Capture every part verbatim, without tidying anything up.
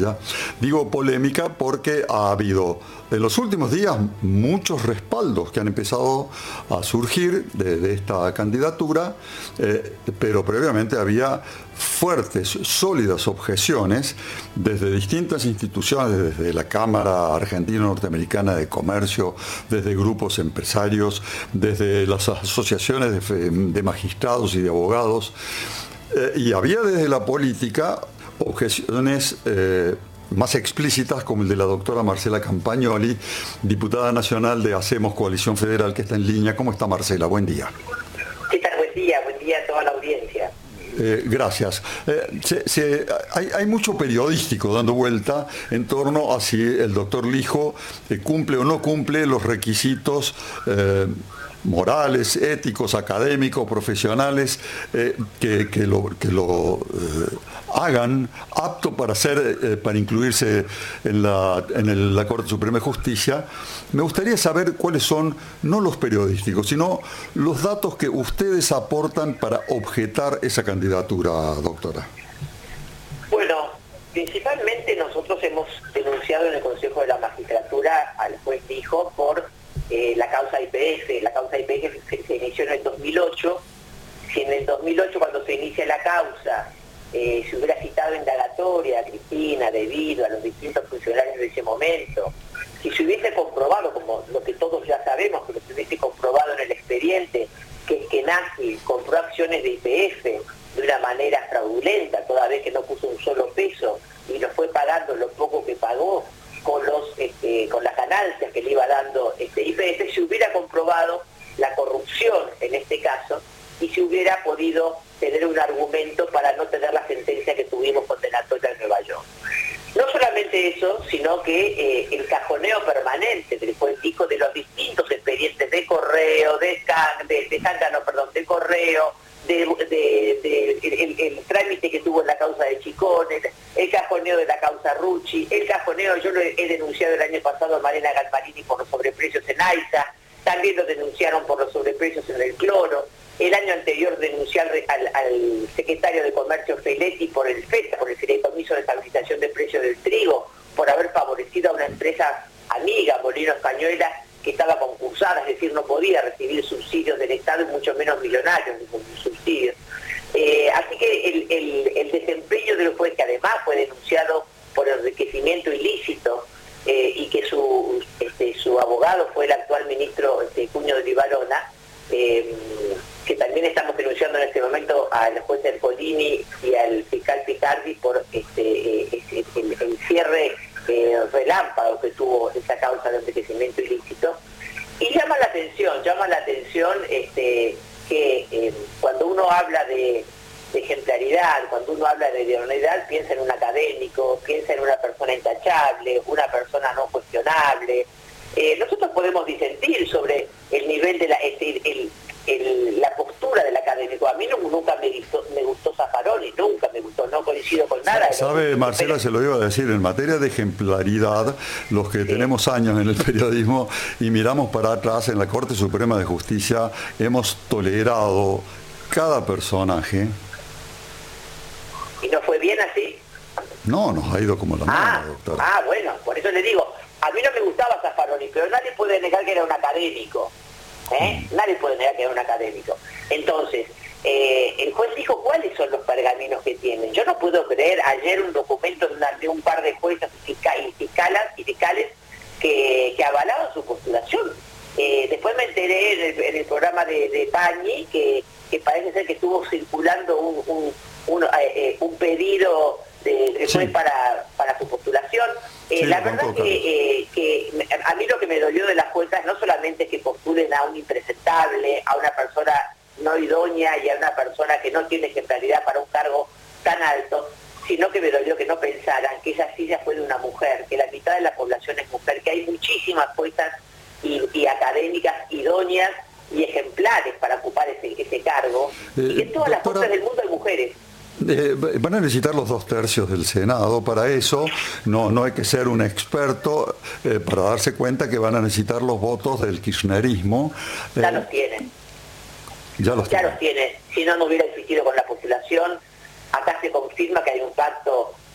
Castilla. Digo polémica porque ha habido en los últimos días muchos respaldos que han empezado a surgir de, de esta candidatura, eh, pero previamente había fuertes, sólidas objeciones desde distintas instituciones, desde la Cámara Argentino-Norteamericana de Comercio, desde grupos empresarios, desde las asociaciones de, de magistrados y de abogados, eh, y había desde la política objeciones eh, más explícitas, como el de la doctora Marcela Campagnoli, diputada nacional de Hacemos Coalición Federal, que está en línea. ¿Cómo está, Marcela? Buen día. ¿Qué tal? Buen día, buen día a toda la audiencia. Eh, gracias. Eh, se, se, hay, hay mucho periodístico dando vuelta en torno a si el doctor Lijo eh, cumple o no cumple los requisitos eh, morales, éticos, académicos, profesionales, eh, que, que lo, que lo eh, hagan apto para ser, eh, para incluirse en, la, en el, la Corte Suprema de Justicia. Me gustaría saber cuáles son, no los periodísticos, sino los datos que ustedes aportan para objetar esa candidatura, doctora. Bueno, principalmente nosotros hemos denunciado en el Consejo de la Magistratura al juez Lijo por eh, la causa I P F. La causa I P F se, se inició en el dos mil ocho. Si en el dos mil ocho, cuando se inicia la causa, eh, se hubiera citado indagatoria a Cristina, debido a los distintos funcionarios de ese momento, si se hubiese comprobado, como lo que todos ya sabemos, que se hubiese comprobado en el expediente, que, que Nazi compró acciones de I P F de una manera fraudulenta, toda vez que no puso un solo peso y lo fue pagando lo poco que pagó con los este, con las ganancias que le iba dando este I P F, se hubiera comprobado la corrupción en este caso y se hubiera podido tener un argumento para no tener la sentencia que tuvimos condenatoria en Nueva York. No solamente eso, sino que eh, el cajoneo permanente del juez Lijo de los distintos expedientes de correo, de, can, de, de cángano, perdón, de correo, de, de, de, de el, el trámite que tuvo en la causa de Chicón, el, el cajoneo de la causa Rucci, el cajoneo, yo lo he, he denunciado el año pasado a Mariana Galmarini por los sobreprecios en AISA, también lo denunciaron por los sobreprecios en el cloro. El año anterior denunciar al, al secretario de Comercio Feletti por el FETA, por el Fideicomiso de Estabilización de Precios del Trigo, por haber favorecido a una empresa amiga, Molinos Cañuelas, que estaba concursada, es decir, no podía recibir subsidios del Estado y mucho menos millonarios subsidios. Eh, así que el, el, el desempeño del juez, que además fue denunciado por enriquecimiento ilícito, eh, y que su, este, su abogado fue el actual ministro este, Cuño de Libarona, eh, que también estamos denunciando en este momento al juez Ercolini y al fiscal Picardi por este, este el, el cierre eh, relámpago que tuvo esa causa de enriquecimiento ilícito. Y llama la atención, llama la atención este, que eh, cuando uno habla de, de ejemplaridad, cuando uno habla de idoneidad, piensa en un académico, piensa en una persona intachable, una persona no cuestionable. Eh, nosotros podemos disentir sobre el nivel de la, el, el, el, la postura del académico. A mí no, nunca me gustó, me gustó Zaffaroni, nunca me gustó, no coincido con nada. Sabe, Marcela, se lo iba a decir, en materia de ejemplaridad, los que sí tenemos años en el periodismo y miramos para atrás, en la Corte Suprema de Justicia hemos tolerado cada personaje. ¿Y no fue bien así? No, nos ha ido como la ah, mano, doctora. Ah, bueno, por eso le digo, a mí no me gustaba Zaffaroni, pero nadie puede negar que era un académico. ¿eh? Mm. Nadie puede negar que era un académico. Entonces, eh, el juez dijo cuáles son los pergaminos que tienen. Yo no puedo creer, ayer un documento de, una, de un par de jueces y fiscalas y fiscales que, que avalaban su postulación. Eh, después me enteré en el, en el programa de, de Pañi que, que parece ser que estuvo circulando un, un, un, eh, un pedido de, de juez sí. para, para su postulación. Eh, sí, la verdad que, eh, que a mí lo que me dolió de las juezas no solamente es que postulen a un impresentable, a una persona no idónea y a una persona que no tiene ejemplaridad para un cargo tan alto, sino que me dolió que no pensaran que esa silla fue de una mujer, que la mitad de la población es mujer, que hay muchísimas juezas y, y académicas idóneas y ejemplares para ocupar ese, ese cargo, eh, y que en todas doctora... las cortes del mundo hay mujeres. Eh, van a necesitar los dos tercios del Senado para eso. No, no hay que ser un experto eh, para darse cuenta que van a necesitar los votos del kirchnerismo. Eh, ya los tienen. Ya los ya tienen. los tiene. Si no, no hubiera existido con la postulación. Acá se confirma que hay un pacto con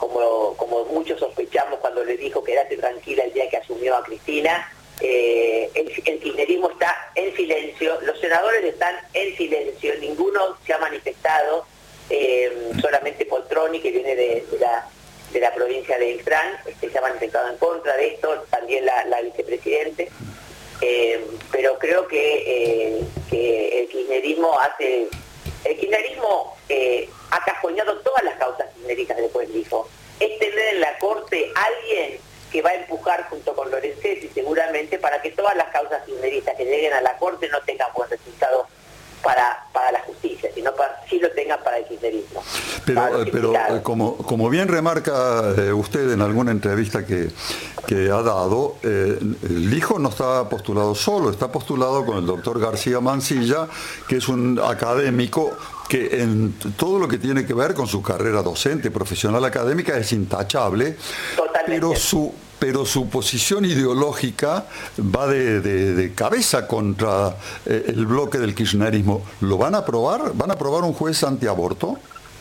como, como muchos sospechamos cuando le dijo quédate tranquila el día que asumió a Cristina. Eh, el, el kirchnerismo está en silencio, los senadores están en silencio, ninguno se ha manifestado, eh, solamente Poltroni, que viene de, de, la, de la provincia de Beltrán, este, se ha manifestado en contra de esto, también la, la vicepresidente, eh, pero creo que, eh, que el kirchnerismo hace, el kirchnerismo eh, ha cajoneado todas las causas kirchneristas después dijo, es tener en la corte alguien que va a empujar junto con Lorenzetti seguramente para que todas las causas kirchneristas que lleguen a la Corte no tengan buen resultado para, para la justicia, sino para, sí lo tengan para el kirchnerismo. Pero, pero como, como bien remarca eh, usted en alguna entrevista que, que ha dado, eh, el hijo no está postulado solo, está postulado con el doctor García Mansilla, que es un académico que en todo lo que tiene que ver con su carrera docente, profesional académica, es intachable. Totalmente. Pero su, pero su posición ideológica va de, de, de cabeza contra eh, el bloque del kirchnerismo. ¿Lo van a aprobar? ¿Van a aprobar un juez antiaborto?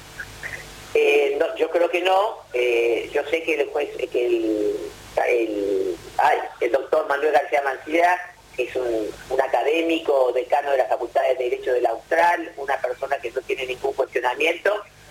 Eh, no, yo creo que no. Eh, yo sé que el juez, que el, el, ay, el doctor Manuel García Mansilla es un, un académico, decano de la Facultad de Derecho de la Austral, una persona que no tiene ningún cuestionamiento.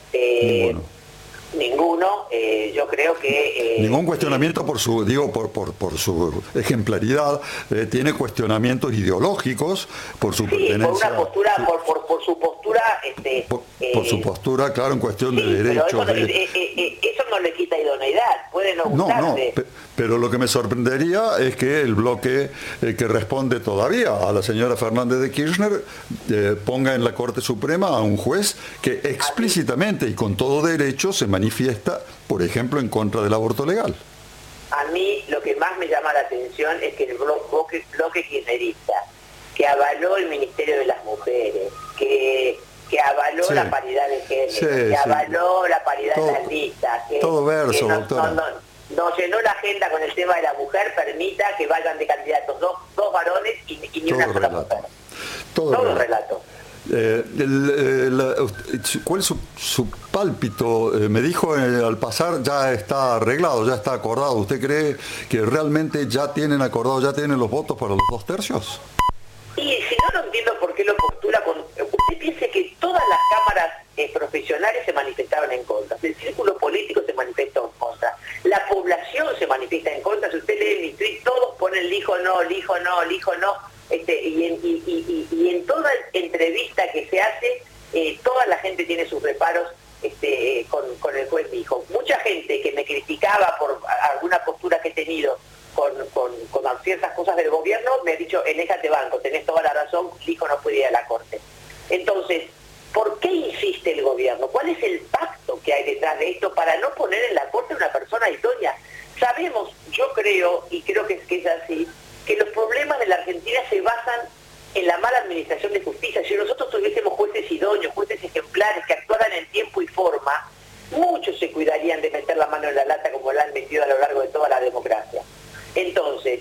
Eh, ninguno. Ninguno. Eh, yo creo que... Eh, ningún cuestionamiento eh, por su, digo, por, por, por su ejemplaridad. Eh, tiene cuestionamientos ideológicos, por su sí, pertenencia... por una postura, por, por, por su postura... Este, por, eh, por su postura, claro, en cuestión sí, de derechos... Pero eso, de... eh, eh, eh, eso no le quita idoneidad, puede no gustarse. No, no, pe pero lo que me sorprendería es que el bloque eh, que responde todavía a la señora Fernández de Kirchner eh, ponga en la Corte Suprema a un juez que explícitamente y con todo derecho se manifiesta, por ejemplo, en contra del aborto legal. A mí lo que más me llama la atención es que el bloque, bloque kirchnerista, que avaló el Ministerio de las Mujeres, que... que avaló sí. la paridad de género, sí, que sí. avaló la paridad todo, en las listas, que, todo verso, que no, doctora. No, no, no llenó la agenda con el tema de la mujer, permita que vayan de candidatos dos, dos varones y, y ni todo una sola mujer. Todo, todo relato. relato. Eh, el, el, la, ¿Cuál es su, su pálpito? Eh, me dijo eh, al pasar, ya está arreglado, ya está acordado. ¿Usted cree que realmente ya tienen acordado, ya tienen los votos para los dos tercios? Y si no, no entiendo por qué lo postula con... Usted piense que todas las cámaras eh, profesionales se manifestaron en contra, el círculo político se manifestó en contra, la población se manifiesta en contra. Si usted lee mi tweet, todos ponen el hijo no, el hijo no, el hijo no, este, y, en, y, y, y, y en toda entrevista que se hace, eh, toda la gente tiene sus reparos este, eh, con, con el juez Mijo. Mucha gente que me criticaba por alguna postura que he tenido Con, con, con ciertas cosas del gobierno, me ha dicho, en esta te banco, tenés toda la razón, el hijo no puede ir a la Corte. Entonces, ¿por qué insiste el gobierno? ¿Cuál es el pacto que hay detrás de esto para no poner en la Corte a una persona idónea? Sabemos, yo creo, y creo que es, que es así, que los problemas de la Argentina se basan en la mala administración de justicia. Si nosotros tuviésemos jueces idóneos, jueces ejemplares, que actuaran en tiempo y forma, muchos se cuidarían de meter la mano en la lata como la han metido a lo largo de toda la democracia. Entonces,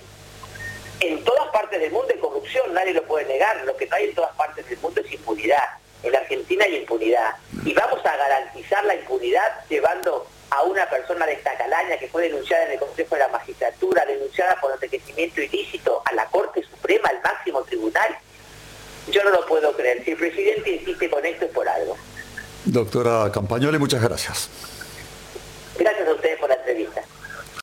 en todas partes del mundo hay corrupción, nadie lo puede negar. Lo que no hay en todas partes del mundo es impunidad. En la Argentina hay impunidad. Y vamos a garantizar la impunidad llevando a una persona de esta calaña que fue denunciada en el Consejo de la Magistratura, denunciada por enriquecimiento ilícito a la Corte Suprema, al máximo tribunal. Yo no lo puedo creer. Si el presidente insiste con esto es por algo. Doctora Campagnoli, muchas gracias. Gracias a ustedes por la entrevista.